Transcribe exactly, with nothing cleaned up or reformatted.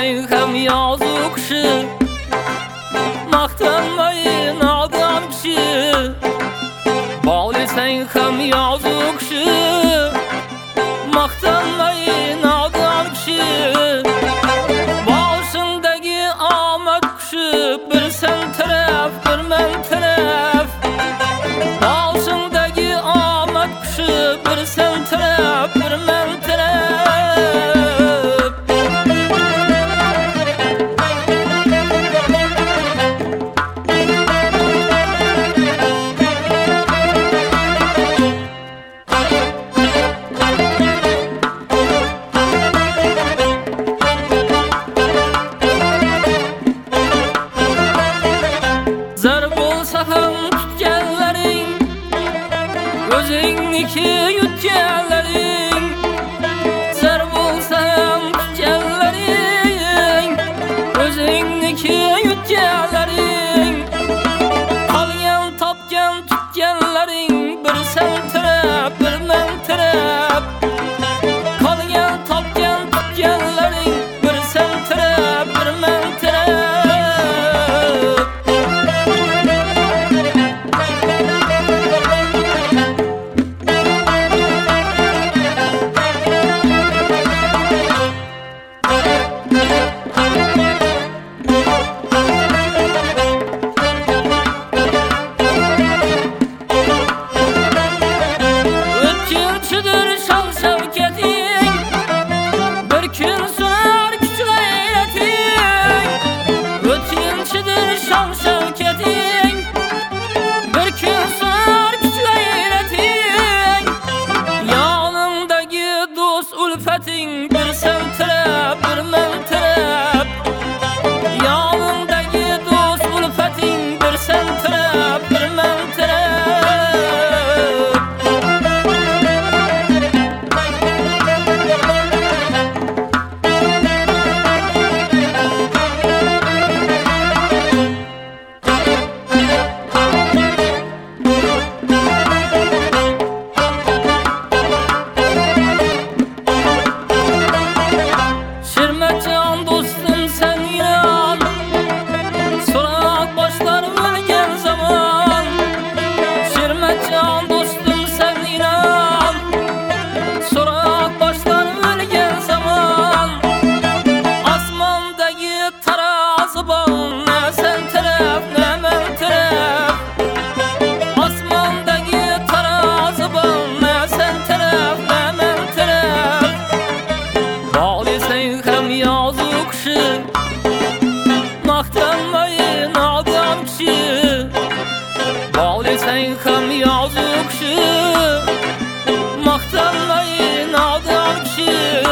sen hem yazık kişi, maqtanmayın adam kişi. Bağlı sen hem yazık kişi, maqtanmayın adam kişi. Başındaki amet kuşu, bir sen taraf bir men taraf. Başındaki amet kuşu, bir sen taraf bir men taraf. Zar bolsa ham tutganlaring, o'zingniki yutganlaring. Zar bolsa ham tutganlaring, o'zingniki yutganlaring. Qolgan topgan tutganlaring, bir sen taraf bir men taraf. Qolgan topgan tutganlaring, bir sen taraf bir men taraf. Ötkinçidir şan şevketin, bir gün sürer küç gayretin. Ötkinçidir şan şevketin, bir gün sürer küç gayretin. Yanındaki dost ulfetin, bir sen taraf bir men taraf. Yanındaki dost ulfetin, bir sen taraf bir men taraf. Şirmetcan dostum sen inan, sorak başlar ölgen zaman. Şirmetcan dostum sen inan, sorak başlar ölgen zaman. Asmandaki tarazı bağın, ne sen taraf ne men taraf. Asmandaki tarazı bağın, ne sen taraf ne men taraf. Bağlı sen hem yazık kişi, maqtanmayın adam kişi. Bağlı sen hem yazık kişi, maqtanmayın adam kişi.